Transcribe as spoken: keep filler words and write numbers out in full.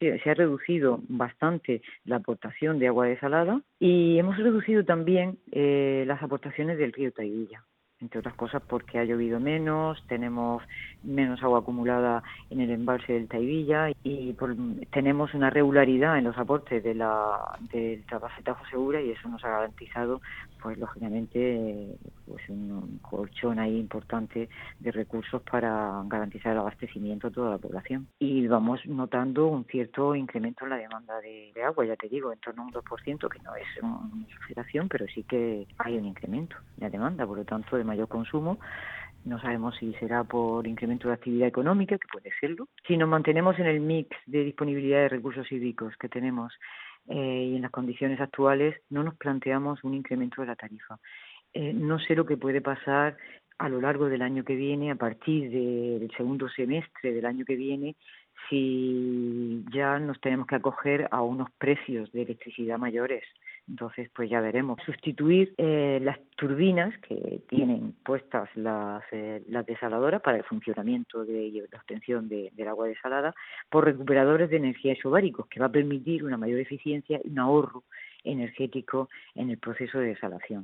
Se se ha reducido bastante la aportación de agua desalada y hemos reducido también eh, las aportaciones del río Taivilla, entre otras cosas porque ha llovido menos, tenemos menos agua acumulada en el embalse del Taivilla y por, tenemos una regularidad en los aportes de la del trasvase Tajo Segura y eso nos ha garantizado, pues lógicamente, pues un, un colchón ahí importante de recursos para garantizar el abastecimiento a toda la población. Y vamos notando un cierto incremento en la demanda de, de agua, ya te digo, en torno a un dos por ciento, que no es una exageración, pero sí que hay un incremento de la demanda, por lo tanto, de mayor consumo. No sabemos si será por incremento de actividad económica, que puede serlo. Si nos mantenemos en el mix de disponibilidad de recursos hídricos que tenemos eh, y en las condiciones actuales, no nos planteamos un incremento de la tarifa. Eh, no sé lo que puede pasar a lo largo del año que viene, a partir de, del segundo semestre del año que viene, si ya nos tenemos que acoger a unos precios de electricidad mayores. Entonces, pues ya veremos. Sustituir eh, las turbinas que tienen puestas las, eh, las desaladoras para el funcionamiento de y la obtención de, del agua desalada por recuperadores de energía isobáricos, que va a permitir una mayor eficiencia y un ahorro energético en el proceso de desalación.